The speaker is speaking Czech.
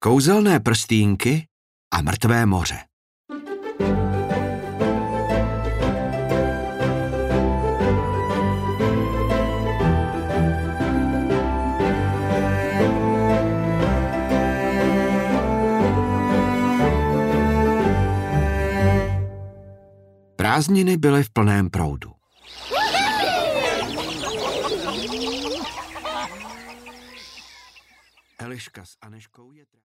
Kouzelné prstýnky a mrtvé moře. Prázdniny byly v plném proudu. Eliška s Anežkou je